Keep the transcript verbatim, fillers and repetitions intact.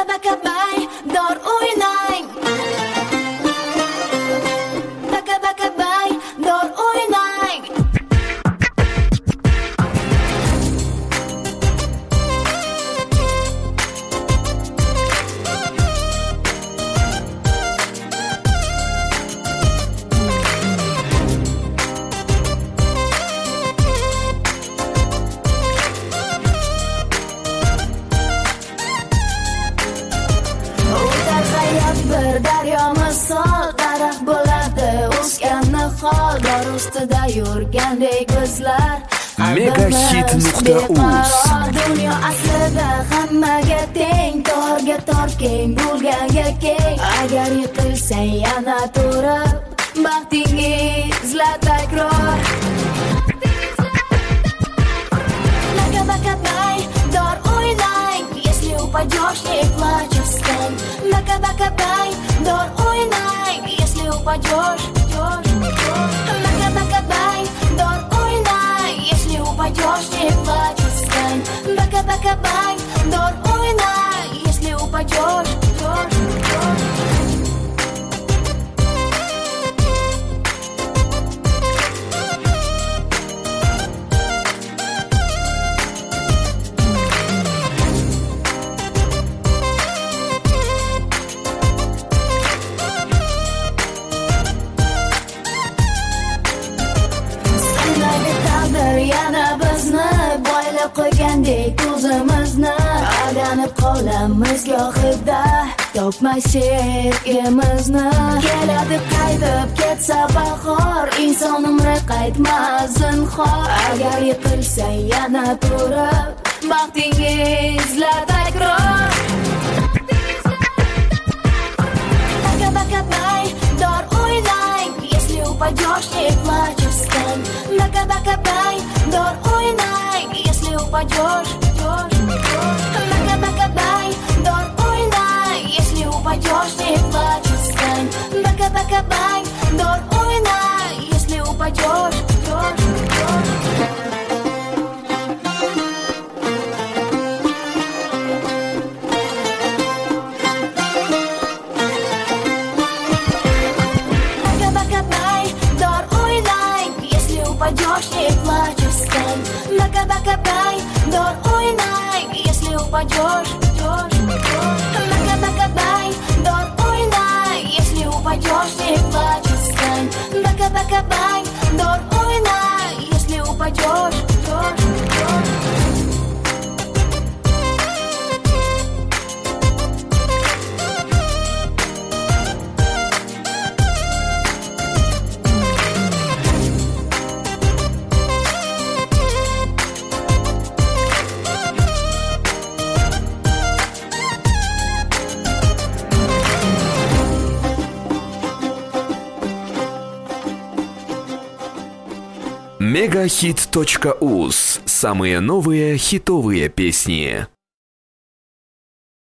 Baka-baka-bay, dor o'ynang. Baka-baka-bay, dor o'ynang. Bir daryo misol taraf bo'ladi o'sgan nihol dor ustida yurgandek bizlar Megahit nuqta uz dunyo aslida hammaga teng torga tor keng bo'lganga keng agar yiqilsang yana turib baxtingni izla takror Baka-baka-bay, dor o'ynang. Если упадешь, не плачь, встань. Бака-бака-бай, дор o'ynang. Если упадешь, бака-бака-бай, дор o'ynang. Если упадешь, не плачь, встань. Бака-бака-бай, дор o'ynang. Если упадешь, yana bizni boylab qo'ygandek o'zimizni aylanib qolamiz gohida topmay sevgimizni keladi qaytib ketsa bahor inson umri qaytmas zinhor agar yiqilsang yana turib baxtingni izla takror Baka-baka-bay, dor o'ynang. Если упадешь, не плачь, встань. Бака-бака-бай, дор o'ynang. Если упадешь, бака-бака-бай, дор o'ynang. Если упадешь, не плачь, встань. Бака-бака-бай, дор o'ynang. Если упадешь, упадешь, не плачь, встань. Бака-бака-бай, дор o'ynang. Если упадешь, бака-бака-бай, дор o'ynang. Если упадешь, не плачь, встань. Бака-бака-бай, дор o'ynang. Если упадешь, Megahit точка uz. Самые новые хитовые песни.